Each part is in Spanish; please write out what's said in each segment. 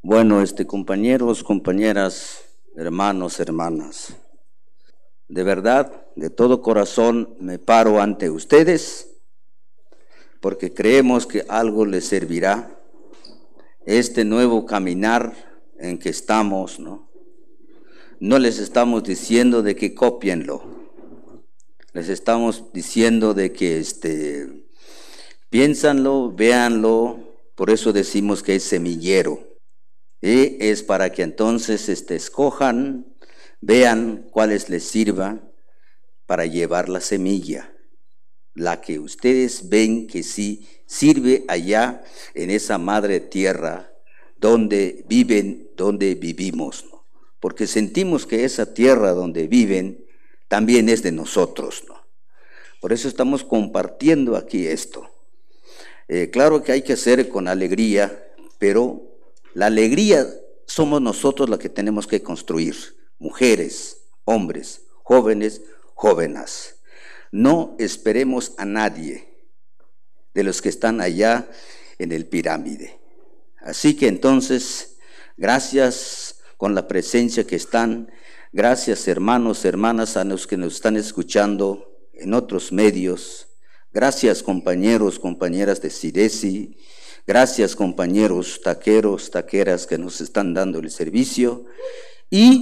Bueno, compañeros, compañeras, hermanos, hermanas, de verdad, de todo corazón me paro ante ustedes porque creemos que algo les servirá este nuevo caminar en que estamos, ¿no? No les estamos diciendo de que cópienlo, les estamos diciendo de que piénsanlo, véanlo, por eso decimos que es semillero. Y es para que entonces escojan, vean cuáles les sirva para llevar la semilla, la que ustedes ven que sí sirve allá en esa madre tierra donde viven, donde vivimos, ¿no? Porque sentimos que esa tierra donde viven también es de nosotros, ¿no? Por eso estamos compartiendo aquí esto. Claro que hay que hacer con alegría, pero la alegría somos nosotros la que tenemos que construir, mujeres, hombres, jóvenes, jóvenes. No esperemos a nadie de los que están allá en el pirámide. Así que entonces, gracias con la presencia que están, gracias hermanos, hermanas, a los que nos están escuchando en otros medios, gracias compañeros, compañeras de CIDESI, gracias compañeros taqueros, taqueras que nos están dando el servicio y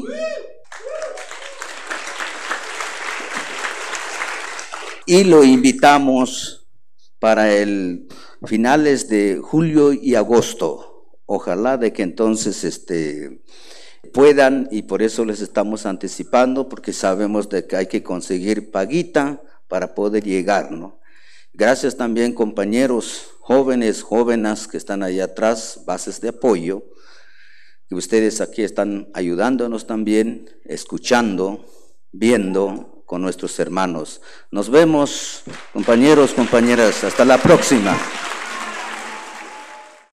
lo invitamos para el finales de julio y agosto. Ojalá de que entonces puedan, y por eso les estamos anticipando, porque sabemos de que hay que conseguir paguita para poder llegar, ¿no? Gracias también compañeros jóvenes, jóvenes que están allá atrás, bases de apoyo, que ustedes aquí están ayudándonos también, escuchando, viendo con nuestros hermanos. Nos vemos, compañeros, compañeras, hasta la próxima.